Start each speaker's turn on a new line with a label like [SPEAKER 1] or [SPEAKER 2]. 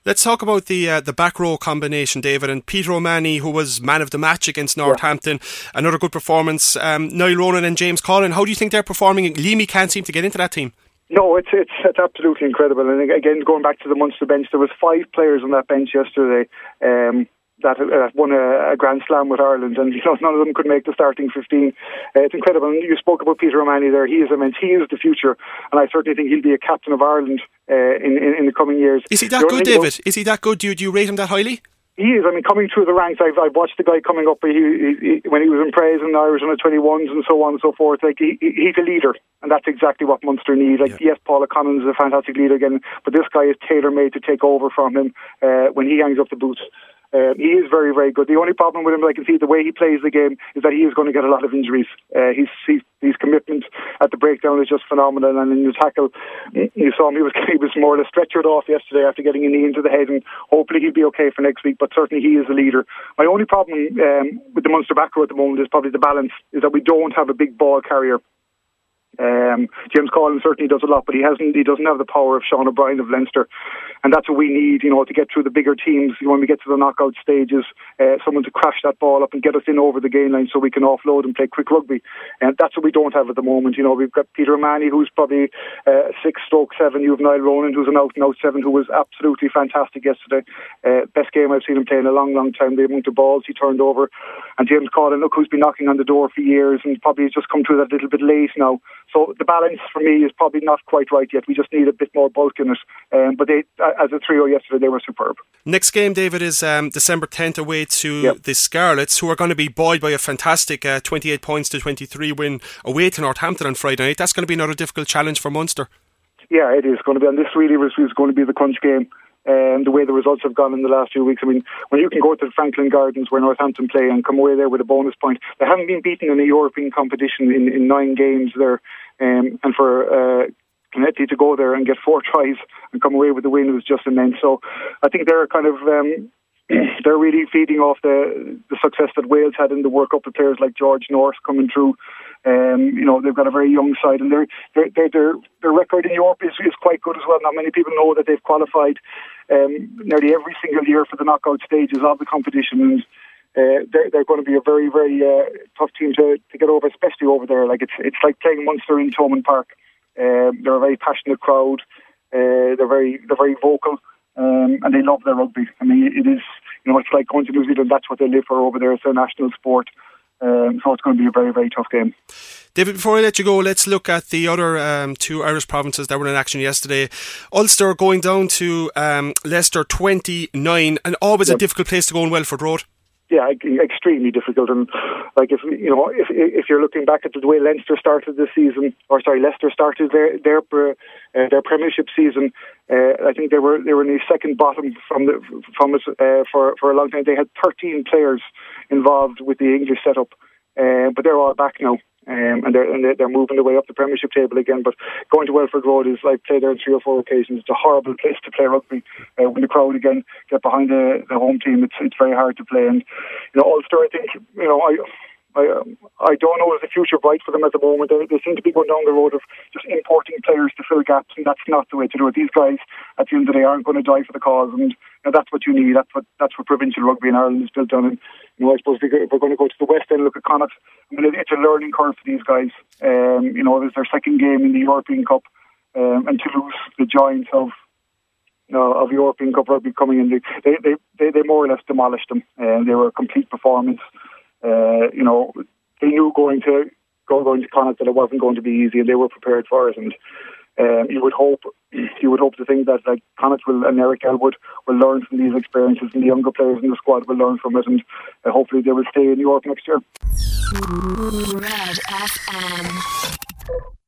[SPEAKER 1] Let's talk about the back row combination, David, and Peter O'Mahony, who was man of the match against Northampton. Another good performance. Niall Ronan and James Collin, how do you think they're performing? Leamy can't seem to get into that team.
[SPEAKER 2] No, it's absolutely incredible. And again, going back to the Munster bench, there was 5 players on that bench yesterday that won a Grand Slam with Ireland, and none of them could make the starting 15. It's incredible. And you spoke about Peter O'Mahony there. He is the future, and I certainly think he'll be a captain of Ireland in the coming years.
[SPEAKER 1] Is he that good, David? Is he that good? Do you rate him that highly?
[SPEAKER 2] He is. I mean, coming through the ranks, I've watched the guy coming up. When he was in praise in Irish under 21s and so on and so forth, like he's a leader, and that's exactly what Munster need. Yes, Paula Collins is a fantastic leader again, but this guy is tailor-made to take over from him when he hangs up the boots. He is very, very good. The only problem with him, I can see the way he plays the game, is that he is going to get a lot of injuries. His commitment at the breakdown is just phenomenal, and in the tackle, you saw him, he was more or less stretchered off yesterday after getting a knee into the head, and hopefully he'll be okay for next week, but certainly he is a leader. My only problem with the Munster back row at the moment is probably the balance, is that we don't have a big ball carrier. James Collins certainly does a lot, but he doesn't have the power of Sean O'Brien of Leinster, and that's what we need, to get through the bigger teams. When we get to the knockout stages, someone to crash that ball up and get us in over the gain line so we can offload and play quick rugby, and that's what we don't have at the moment. We've got Peter O'Mahony, who's probably 6/7. You have Niall Ronan, who's an out-and-out 7, who was absolutely fantastic yesterday. Best game I've seen him play in a long, long time. The amount of balls he turned over, and James Collin, who's been knocking on the door for years and probably has just come through that little bit late now. So the balance for me is probably not quite right yet. We just need a bit more bulk in it. But they, as a trio yesterday, they were superb.
[SPEAKER 1] Next game, David, is December 10th away to the Scarlets, who are going to be buoyed by a fantastic 28 points to 23 win away to Northampton on Friday night. That's going to be another difficult challenge for Munster. Yeah,
[SPEAKER 2] it is going to be. And this really was going to be the crunch game. The way the results have gone in the last few weeks. I mean, when you can go to the Franklin Gardens where Northampton play and come away there with a bonus point, they haven't been beaten in a European competition in 9 games there, and for Canetti to go there and get 4 tries and come away with the win was just immense. So I think they're kind of they're really feeding off the success that Wales had in the World Cup with players like George North coming through. They've got a very young side, and their record in Europe is quite good as well. Not many people know that they've qualified nearly every single year for the knockout stages of the competition, and they're going to be a very, very tough team to get over, especially over there. Like it's like playing Munster in Thomond Park. They're a very passionate crowd. They're very vocal, and they love their rugby. I mean, it is, it's like going to New Zealand. That's what they live for over there. It's their national sport. So it's going to be a very, very tough game.
[SPEAKER 1] David, before I let you go, let's look at the other 2 Irish provinces that were in action yesterday. Ulster going down to Leicester 29, and always a difficult place to go in Welford Road.
[SPEAKER 2] Yeah, extremely difficult. And like if you're looking back at the way Leicester started this season, Leicester started their Premiership season. I think they were in the second bottom from us for a long time. They had 13 players involved with the English setup, but they're all back now. And they're moving their way up the Premiership table again. But going to Welford Road is like play there on 3 or 4 occasions. It's a horrible place to play rugby. When the crowd again get behind the home team, it's very hard to play. And Ulster, I think I don't know if the future bright for them at the moment. They seem to be going down the road of just importing players to fill gaps, and that's not the way to do it. These guys, at the end of the day, aren't going to die for the cause, and that's what you need. That's what provincial rugby in Ireland is built on. And I suppose if we're going to go to the West End and look at Connacht, it's a learning curve for these guys. It's their second game in the European Cup, and to lose the giants of European Cup rugby coming in, they more or less demolished them. They were a complete performance. They knew going to Connacht that it wasn't going to be easy, and they were prepared for it. And you would hope to think that like Connacht and Eric Elwood will learn from these experiences, and the younger players in the squad will learn from it, and hopefully they will stay in Europe next year. Red FM.